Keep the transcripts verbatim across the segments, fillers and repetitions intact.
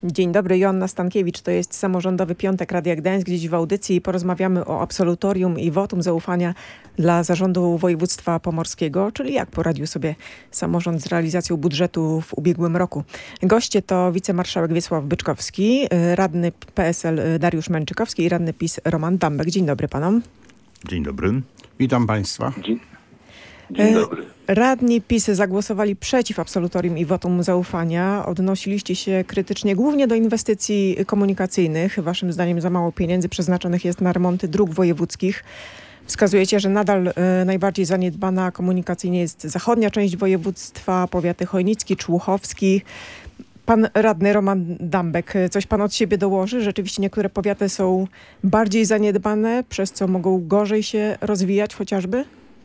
Dzień dobry, Joanna Stankiewicz, to jest Samorządowy Piątek Radia Gdańsk. Dziś w audycji porozmawiamy o absolutorium i wotum zaufania dla Zarządu Województwa Pomorskiego, czyli jak poradził sobie samorząd z realizacją budżetu w ubiegłym roku. Goście to wicemarszałek Wiesław Byczkowski, radny P S L Dariusz Męczykowski i radny PiS Roman Dambek. Dzień dobry panom. Dzień dobry. Witam państwa. Dzień, Dzień dobry. Radni PiS zagłosowali przeciw absolutorium i wotum zaufania. Odnosiliście się krytycznie głównie do inwestycji komunikacyjnych. Waszym zdaniem za mało pieniędzy przeznaczonych jest na remonty dróg wojewódzkich. Wskazujecie, że nadal y, najbardziej zaniedbana komunikacyjnie jest zachodnia część województwa, powiaty chojnicki, człuchowski. Pan radny Roman Dambek, coś pan od siebie dołoży? Rzeczywiście niektóre powiaty są bardziej zaniedbane, przez co mogą gorzej się rozwijać chociażby?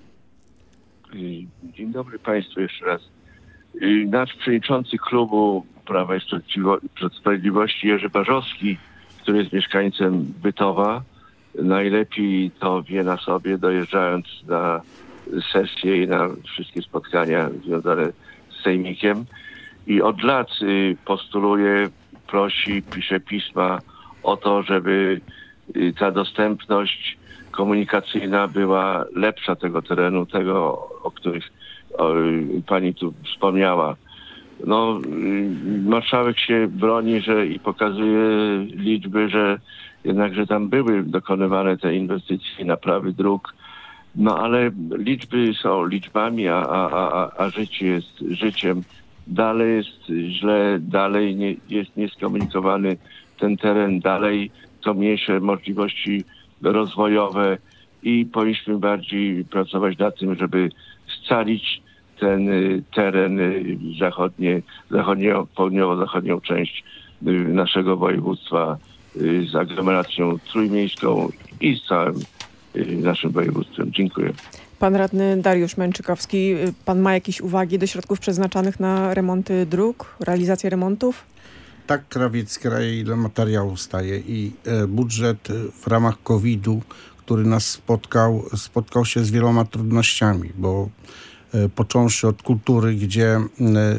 Dzień dobry Państwu jeszcze raz. Nasz przewodniczący klubu Prawa i Sprawiedliwości Jerzy Barzowski, który jest mieszkańcem Bytowa, najlepiej to wie na sobie, dojeżdżając na sesje i na wszystkie spotkania związane z sejmikiem. I od lat postuluje, prosi, pisze pisma o to, żeby ta dostępność komunikacyjna była lepsza tego terenu, tego, o których o, pani tu wspomniała. No, marszałek się broni, że i pokazuje liczby, że jednakże tam były dokonywane te inwestycje, naprawy dróg. No ale liczby są liczbami, a, a, a, a życie jest życiem. Dalej jest źle, dalej nie, jest nieskomunikowany ten teren, dalej są mniejsze możliwości rozwojowe i powinniśmy bardziej pracować nad tym, żeby scalić ten teren zachodnie, zachodnie, południowo-zachodnią część naszego województwa z aglomeracją trójmiejską i z całym naszym województwem. Dziękuję. Pan radny Dariusz Męczykowski, pan ma jakieś uwagi do środków przeznaczanych na remonty dróg, realizację remontów? Tak krawiec kraje, ile materiału staje i e, budżet w ramach kowida, który nas spotkał, spotkał się z wieloma trudnościami, bo e, począwszy od kultury, gdzie e,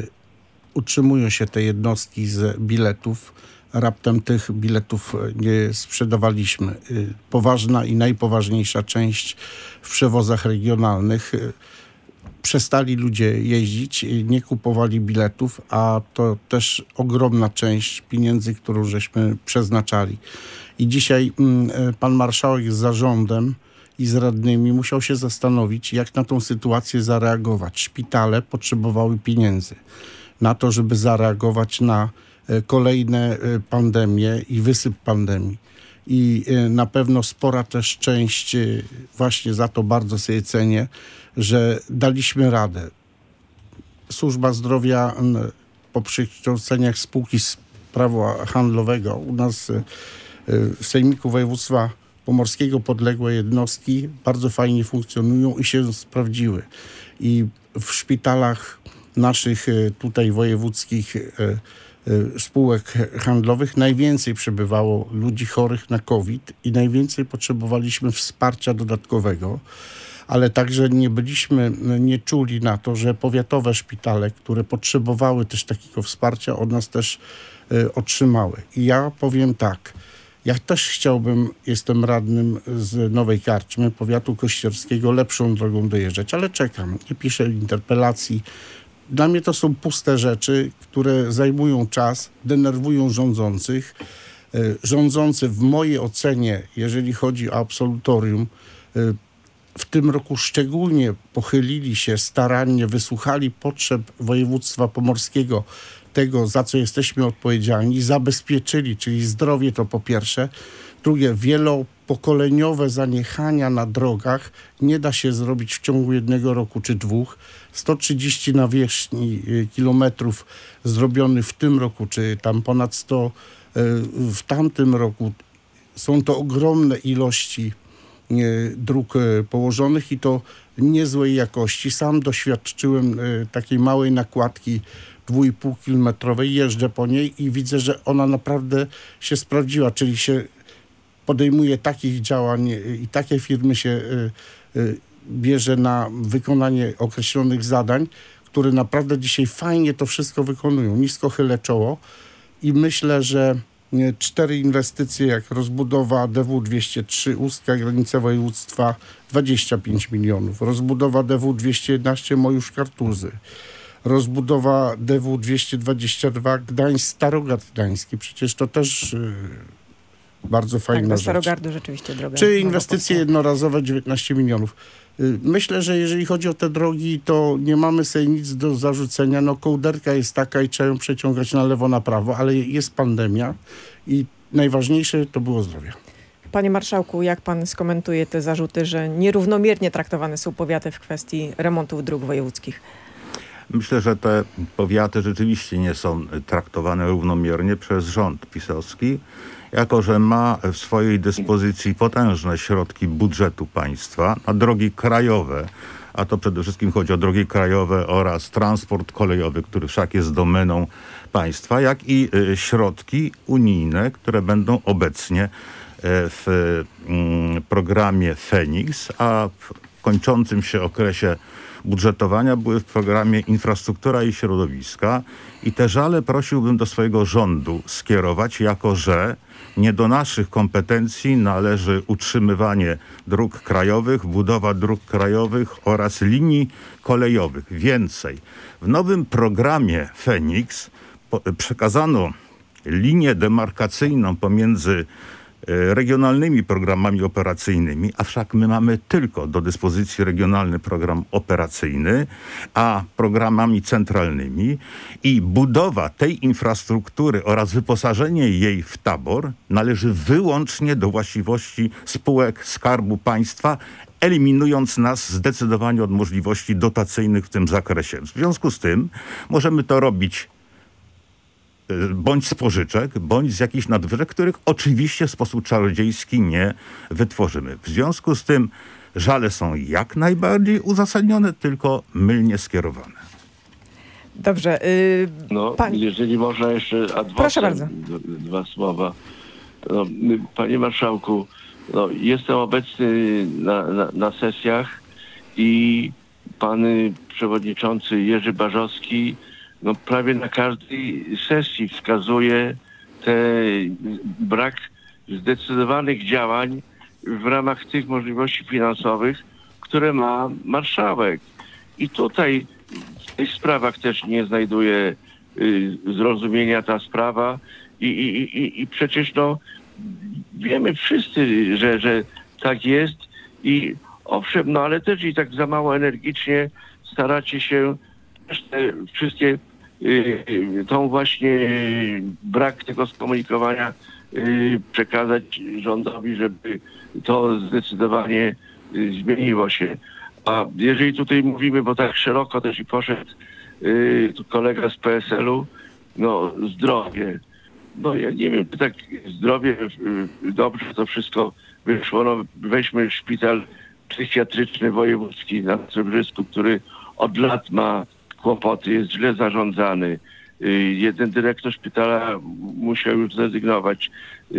utrzymują się te jednostki z biletów, raptem tych biletów nie sprzedawaliśmy. E, poważna i najpoważniejsza część w przewozach regionalnych e, przestali ludzie jeździć, nie kupowali biletów, a to też ogromna część pieniędzy, którą żeśmy przeznaczali. I dzisiaj mm, pan marszałek z zarządem i z radnymi musiał się zastanowić, jak na tą sytuację zareagować. Szpitale potrzebowały pieniędzy na to, żeby zareagować na kolejne pandemie i wysyp pandemii. I na pewno spora też część, właśnie za to bardzo sobie cenię, że daliśmy radę. Służba Zdrowia po przekształceniach spółki z prawa handlowego u nas w Sejmiku Województwa Pomorskiego podległe jednostki bardzo fajnie funkcjonują i się sprawdziły. I w szpitalach naszych tutaj wojewódzkich spółek handlowych najwięcej przebywało ludzi chorych na COVID i najwięcej potrzebowaliśmy wsparcia dodatkowego, ale także nie byliśmy, nie czuli na to, że powiatowe szpitale, które potrzebowały też takiego wsparcia, od nas też y, otrzymały. I ja powiem tak, ja też chciałbym, jestem radnym z Nowej Karczmy, powiatu kościerskiego, lepszą drogą dojeżdżać, ale czekam, nie piszę interpelacji. Dla mnie to są puste rzeczy, które zajmują czas, denerwują rządzących. Rządzący w mojej ocenie, jeżeli chodzi o absolutorium, w tym roku szczególnie pochylili się starannie, wysłuchali potrzeb województwa pomorskiego, tego, za co jesteśmy odpowiedzialni, zabezpieczyli, czyli zdrowie to po pierwsze. Drugie, wielopokoleniowe zaniechania na drogach nie da się zrobić w ciągu jednego roku czy dwóch. sto trzydzieści nawierzchni kilometrów zrobiony w tym roku, czy tam ponad sto w tamtym roku. Są to ogromne ilości dróg położonych i to niezłej jakości. Sam doświadczyłem takiej małej nakładki dwójpółkilometrowej, jeżdżę po niej i widzę, że ona naprawdę się sprawdziła, czyli się podejmuje takich działań i takie firmy się bierze na wykonanie określonych zadań, które naprawdę dzisiaj fajnie to wszystko wykonują. Nisko chylę czoło. i myślę, że nie, cztery inwestycje jak rozbudowa D W dwieście trzy Ustka, granica województwa dwadzieścia pięć milionów, rozbudowa D W dwieście jedenaście Mojusz Kartuzy, rozbudowa D W dwieście dwadzieścia dwa Gdańsk Starogard Gdański, przecież to też yy, bardzo fajna tak, do rzecz. Starogardu rzeczywiście droga. Czy inwestycje jednorazowe dziewiętnaście milionów. Myślę, że jeżeli chodzi o te drogi, to nie mamy sobie nic do zarzucenia. No kołderka jest taka i trzeba ją przeciągać na lewo, na prawo, ale jest pandemia i najważniejsze to było zdrowie. Panie marszałku, jak pan skomentuje te zarzuty, że nierównomiernie traktowane są powiaty w kwestii remontów dróg wojewódzkich? Myślę, że te powiaty rzeczywiście nie są traktowane równomiernie przez rząd pisowski, jako że ma w swojej dyspozycji potężne środki budżetu państwa na drogi krajowe, a to przede wszystkim chodzi o drogi krajowe oraz transport kolejowy, który wszak jest domeną państwa, jak i y, środki unijne, które będą obecnie y, w y, programie Feniks, a w kończącym się okresie budżetowania były w programie Infrastruktura i Środowiska i te żale prosiłbym do swojego rządu skierować, jako że nie do naszych kompetencji należy utrzymywanie dróg krajowych, budowa dróg krajowych oraz linii kolejowych. Więcej, w nowym programie Feniks przekazano linię demarkacyjną pomiędzy regionalnymi programami operacyjnymi, a wszak my mamy tylko do dyspozycji regionalny program operacyjny, a programami centralnymi i budowa tej infrastruktury oraz wyposażenie jej w tabor należy wyłącznie do właściwości spółek Skarbu Państwa, eliminując nas zdecydowanie od możliwości dotacyjnych w tym zakresie. W związku z tym możemy to robić bądź z pożyczek, bądź z jakichś nadwyżek, których oczywiście w sposób czarodziejski nie wytworzymy. W związku z tym żale są jak najbardziej uzasadnione, tylko mylnie skierowane. Dobrze. Yy, no, pan... jeżeli można jeszcze adwocem, Proszę bardzo. Dwa słowa. No, panie marszałku, no, jestem obecny na, na, na sesjach i pan przewodniczący Jerzy Barzowski no prawie na każdej sesji wskazuje ten brak zdecydowanych działań w ramach tych możliwości finansowych, które ma marszałek. I tutaj w tych sprawach też nie znajduje y, zrozumienia ta sprawa i, i, i, i przecież no wiemy wszyscy, że, że tak jest i owszem, no ale też i tak za mało energicznie staracie się te wszystkie y, y, tą właśnie y, brak tego skomunikowania y, przekazać rządowi, żeby to zdecydowanie y, zmieniło się. A jeżeli tutaj mówimy, bo tak szeroko też i poszedł y, tu kolega z P S L-u, no zdrowie. No ja nie wiem, czy tak zdrowie y, dobrze to wszystko wyszło. No, weźmy szpital psychiatryczny wojewódzki na Cebrzysku, który od lat ma kłopoty, jest źle zarządzany. Jeden dyrektor szpitala musiał już zrezygnować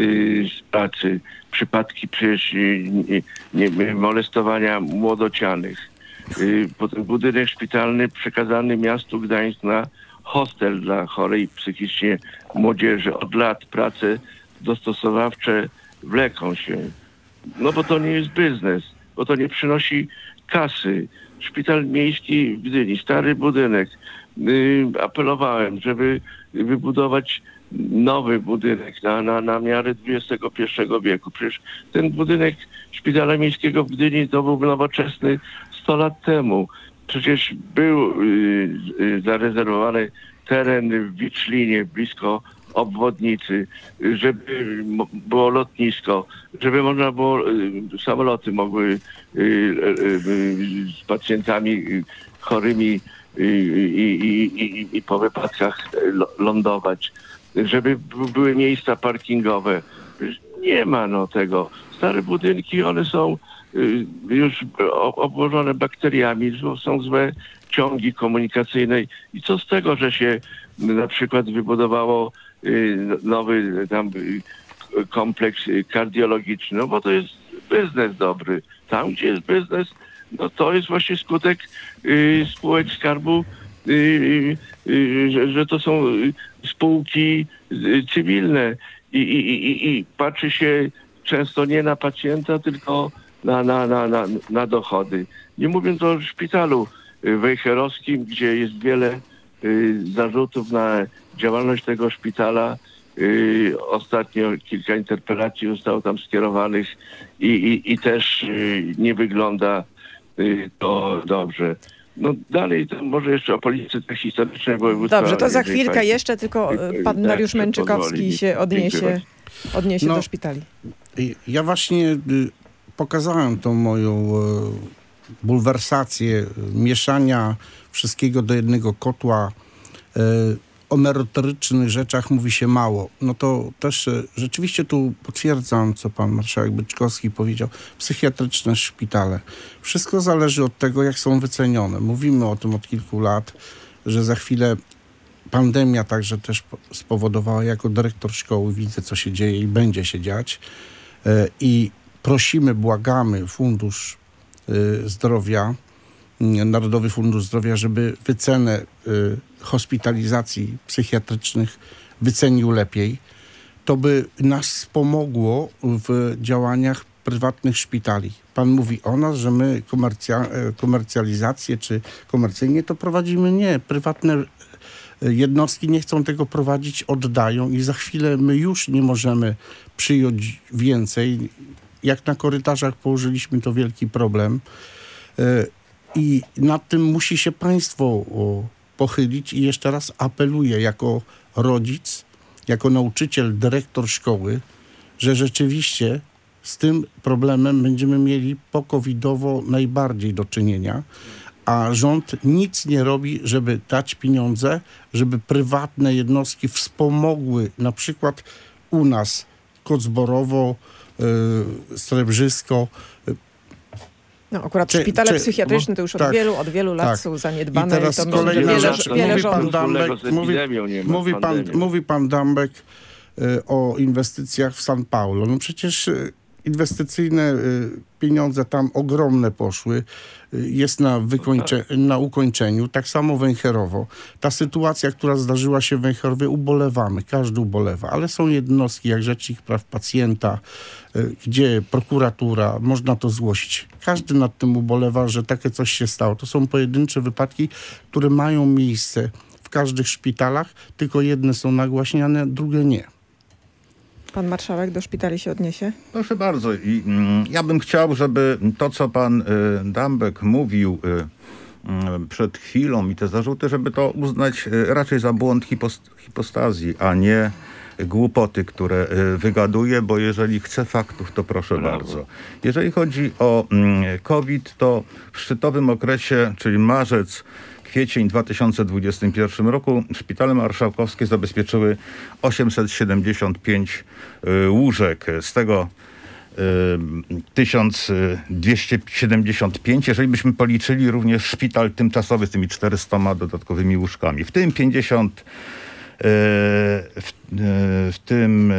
z pracy. Przypadki przecież nie, nie, molestowania młodocianych. Potem budynek szpitalny przekazany miastu Gdańsk na hostel dla chorej psychicznie młodzieży. Od lat prace dostosowawcze wleką się. No bo to nie jest biznes, bo to nie przynosi kasy. Szpital miejski w Gdyni, stary budynek. Yy, apelowałem, żeby wybudować nowy budynek na, na, na miarę dwudziestego pierwszego wieku. Przecież ten budynek szpitala miejskiego w Gdyni to był nowoczesny sto lat temu. Przecież był yy, yy, zarezerwowany teren w Wiczlinie, blisko obwodnicy, żeby było lotnisko, żeby można było, samoloty mogły z pacjentami chorymi i, i, i, i po wypadkach lądować, żeby były miejsca parkingowe. Nie ma no tego. Stare budynki, one są już obłożone bakteriami, są złe ciągi komunikacyjne i co z tego, że się na przykład wybudowało nowy tam kompleks kardiologiczny, no bo to jest biznes dobry. Tam, gdzie jest biznes, no to jest właśnie skutek y, spółek Skarbu y, y, że, że to są spółki cywilne i, i, i, i patrzy się często nie na pacjenta, tylko na, na, na, na, na dochody. Nie mówiąc o szpitalu wejherowskim, gdzie jest wiele y, zarzutów na działalność tego szpitala. Y, ostatnio kilka interpelacji zostało tam skierowanych i, i, i też y, nie wygląda y, to dobrze. No dalej, to może jeszcze o polityce historycznej województwa. Dobrze, to za jeżeli chwilkę pani- jeszcze tylko y, pan tak, Dariusz pozwoli Męczykowski mi. się odniesie, Dziękuję odniesie No. do szpitali. I Ja właśnie y, pokazałem tą moją y, bulwersację, y, mieszania wszystkiego do jednego kotła. Y, o merytorycznych rzeczach mówi się mało. No to też y, rzeczywiście tu potwierdzam, co pan marszałek Byczkowski powiedział. Psychiatryczne szpitale. Wszystko zależy od tego, jak są wycenione. Mówimy o tym od kilku lat, że za chwilę pandemia także też po- spowodowała, jako dyrektor szkoły widzę, co się dzieje i będzie się dziać. E, I prosimy, błagamy Fundusz e, Zdrowia, m, Narodowy Fundusz Zdrowia, żeby wycenę e, hospitalizacji psychiatrycznych wycenił lepiej. To by nas pomogło w działaniach prywatnych szpitali. Pan mówi o nas, że my komercja, e, komercjalizację czy komercyjnie to prowadzimy. Nie, prywatne jednostki nie chcą tego prowadzić, oddają i za chwilę my już nie możemy przyjąć więcej. Jak na korytarzach położyliśmy, to wielki problem. E, I nad tym musi się państwo o, pochylić i jeszcze raz apeluję jako rodzic, jako nauczyciel, dyrektor szkoły, że rzeczywiście z tym problemem będziemy mieli po-covidowo najbardziej do czynienia. A rząd nic nie robi, żeby dać pieniądze, żeby prywatne jednostki wspomogły, na przykład u nas Kocborowo, yy, Srebrzysko. No akurat Czy- szpitale czy- psychiatryczne bo- to już od tak, wielu, od wielu lat tak. są zaniedbane. I teraz to myślę, że kolejna wiele, rzecz. wiele Mówi pan rządów. Dambek, z mówi, epidemią nie ma, mówi, z pan, pandemią. mówi pan Dambek y, o inwestycjach w San Paulo. No przecież y, inwestycyjne y, pieniądze tam ogromne poszły. Y, jest na, wykończe, na ukończeniu. Tak samo Węcherowo. Ta sytuacja, która zdarzyła się w Węcherowie, ubolewamy. Każdy ubolewa. Ale są jednostki jak Rzecznik Praw Pacjenta, y, gdzie prokuratura, można to zgłosić. Każdy nad tym ubolewa, że takie coś się stało. To są pojedyncze wypadki, które mają miejsce w każdych szpitalach, tylko jedne są nagłaśniane, drugie nie. Pan marszałek do szpitali się odniesie? Proszę bardzo. I, mm, ja bym chciał, żeby to, co pan y, Dambek mówił y, y, przed chwilą i te zarzuty, żeby to uznać y, raczej za błąd hipos- hipostazji, a nie głupoty, które y, wygaduje, bo jeżeli chce faktów, to proszę Brawo. bardzo. Jeżeli chodzi o mm, COVID, to w szczytowym okresie, czyli marzec, kwiecień dwa tysiące dwudziestym pierwszym roku szpitale marszałkowskie zabezpieczyły osiemset siedemdziesiąt pięć y, łóżek. Z tego y, tysiąc dwieście siedemdziesiąt pięć, jeżeli byśmy policzyli również szpital tymczasowy z tymi czterystoma dodatkowymi łóżkami. W tym pięćdziesiąt w, w tym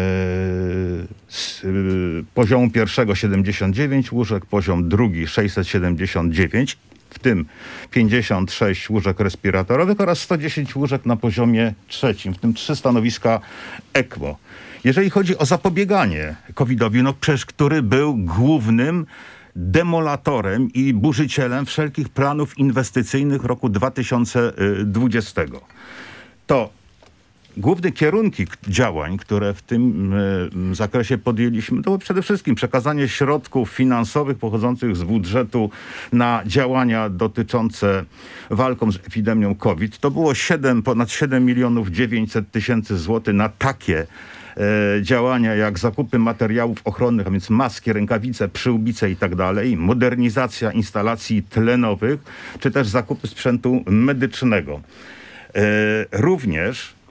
z poziomu pierwszego siedemdziesiąt dziewięć łóżek, poziom drugi sześćset siedemdziesiąt dziewięć, w tym pięćdziesiąt sześć łóżek respiratorowych oraz sto dziesięć łóżek na poziomie trzecim, w tym trzy stanowiska ECMO. Jeżeli chodzi o zapobieganie covidowi, no przecież który był głównym demolatorem i burzycielem wszelkich planów inwestycyjnych roku dwa tysiące dwudziestego. To główne kierunki działań, które w tym y, zakresie podjęliśmy, to było przede wszystkim przekazanie środków finansowych pochodzących z budżetu na działania dotyczące walką z epidemią COVID. To było siedem, ponad siedem milionów dziewięćset tysięcy złotych na takie e, działania jak zakupy materiałów ochronnych, a więc maski, rękawice, przyłbice i tak dalej, modernizacja instalacji tlenowych, czy też zakupy sprzętu medycznego. E, również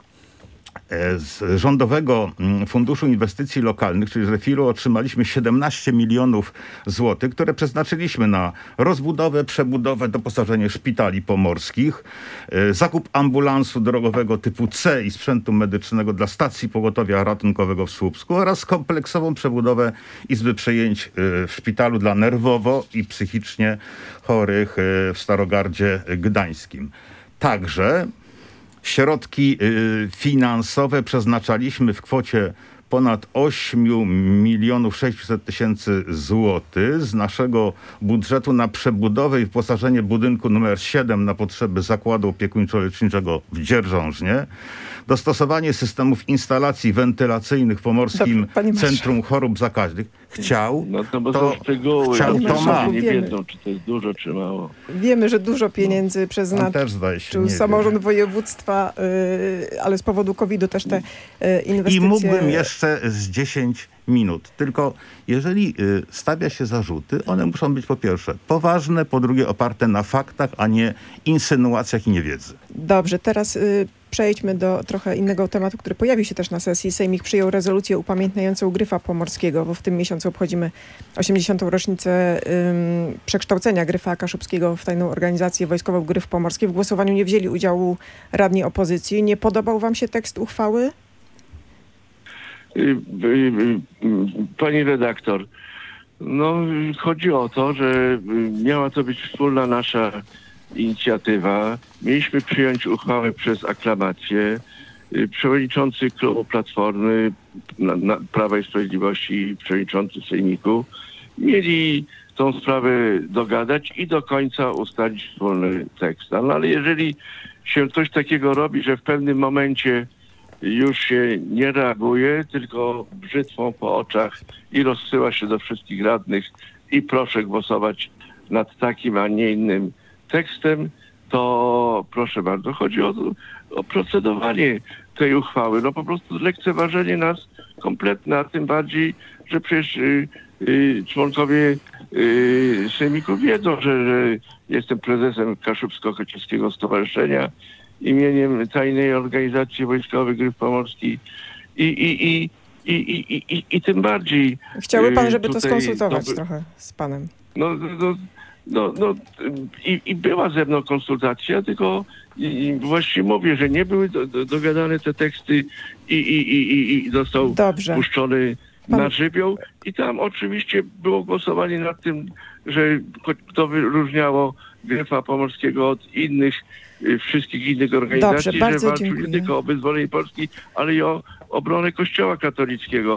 z Rządowego Funduszu Inwestycji Lokalnych, czyli z refilu, otrzymaliśmy siedemnaście milionów złotych, które przeznaczyliśmy na rozbudowę, przebudowę, doposażenie szpitali pomorskich, zakup ambulansu drogowego typu C i sprzętu medycznego dla stacji pogotowia ratunkowego w Słupsku oraz kompleksową przebudowę izby przyjęć w szpitalu dla nerwowo i psychicznie chorych w Starogardzie Gdańskim. Także środki y, finansowe przeznaczaliśmy w kwocie ponad osiem milionów sześćset tysięcy złotych z naszego budżetu na przebudowę i wyposażenie budynku numer siedem na potrzeby Zakładu Opiekuńczo-Leczniczego w Dzierżążnie, dostosowanie systemów instalacji wentylacyjnych w Pomorskim Dobrze, Centrum Chorób Zakaźnych. Chciał, No to bo to są szczegóły. chciał, Panie to ma. marszałku, Nie wiemy. wiedzą, czy to jest dużo, czy mało. Wiemy, że dużo pieniędzy On przeznaczył też zdaje się, nie samorząd wie. województwa, y, ale z powodu kowida też te y, I inwestycje... mógłbym jeszcze z dziesięć minut. Tylko jeżeli y, stawia się zarzuty, one muszą być po pierwsze poważne, po drugie oparte na faktach, a nie insynuacjach i niewiedzy. Dobrze, teraz y, przejdźmy do trochę innego tematu, który pojawił się też na sesji. Sejmik przyjął rezolucję upamiętniającą Gryfa Pomorskiego, bo w tym miesiącu obchodzimy osiemdziesiątą rocznicę ym, przekształcenia Gryfa Kaszubskiego w tajną organizację wojskową Gryf Pomorski. W głosowaniu nie wzięli udziału radni opozycji. Nie podobał wam się tekst uchwały? Y, y, y, Pani redaktor, no chodzi o to, że y, miała to być wspólna nasza inicjatywa. Mieliśmy przyjąć uchwałę przez aklamację. Y, Przewodniczący klubu Platformy na, na Prawa i Sprawiedliwości, przewodniczący Sejmiku mieli tą sprawę dogadać i do końca ustalić wspólny tekst. No ale jeżeli się coś takiego robi, że w pewnym momencie już się nie reaguje, tylko brzytwą po oczach i rozsyła się do wszystkich radnych i proszę głosować nad takim, a nie innym tekstem, to proszę bardzo, chodzi o, o procedowanie tej uchwały. No po prostu lekceważenie nas kompletne, a tym bardziej, że przecież y, y, członkowie y, Sejmiku wiedzą, że, że jestem prezesem Kaszubsko-Chociewskiego Stowarzyszenia imieniem Tajnej Organizacji Wojskowej Gryf Pomorski i, i, i, i, i, i, i, i tym bardziej... Chciałby pan, żeby to tutaj skonsultować to- trochę z panem. No, no, no, no i, i była ze mną konsultacja, tylko i, i właśnie mówię, że nie były do, do, dogadane te teksty i, i, i, i, i został Dobrze. puszczony Pan- na żywioł i tam oczywiście było głosowanie nad tym, że to wyróżniało Gryfa Pomorskiego od innych, y, wszystkich innych organizacji, Dobrze, że bardzo walczył nie dziękuję. tylko o wyzwolenie Polski, ale i o obronę Kościoła katolickiego.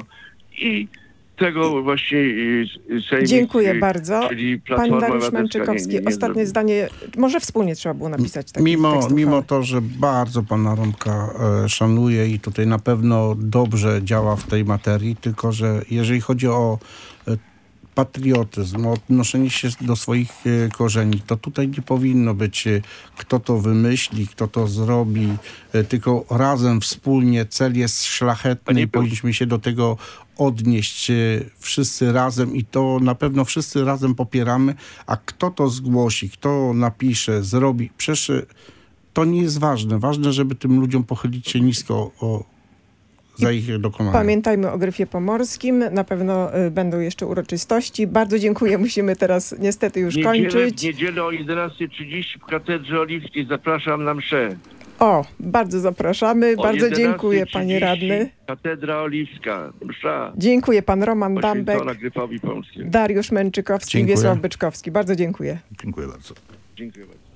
I tego właśnie y, Sejmik, Dziękuję y, bardzo. czyli Pan Platforma Dariusz Obywatelska Męczykowski, nie- nie ostatnie zrobił. zdanie. Może wspólnie trzeba było napisać taki Mimo, tekst mimo uchwały. to, że bardzo pana Romka e, szanuję i tutaj na pewno dobrze działa w tej materii, tylko że jeżeli chodzi o e, patriotyzm, o odnoszenie się do swoich e, korzeni, to tutaj nie powinno być e, kto to wymyśli, kto to zrobi, e, tylko razem, wspólnie, cel jest szlachetny Panie i powinniśmy się do tego odnieść e, wszyscy razem i to na pewno wszyscy razem popieramy, a kto to zgłosi, kto napisze, zrobi, przecież e, to nie jest ważne. Ważne, żeby tym ludziom pochylić się nisko o, za ich dokonania. Pamiętajmy o Gryfie Pomorskim. Na pewno y, będą jeszcze uroczystości. Bardzo dziękuję. Musimy teraz niestety już Niedzielę, kończyć. w niedzielę o jedenastej trzydzieści w Katedrze Oliwskiej zapraszam na mszę. O, bardzo zapraszamy. O bardzo dziękuję, jedenastej panie trzydzieści radny. Katedra Oliwska, msza Dziękuję, pan Roman Dambek, poświęcona Gryfowi Pomorskiemu. Dariusz Męczykowski i Dziękuję. Wiesław Byczkowski. Bardzo dziękuję. Dziękuję bardzo. Dziękuję bardzo.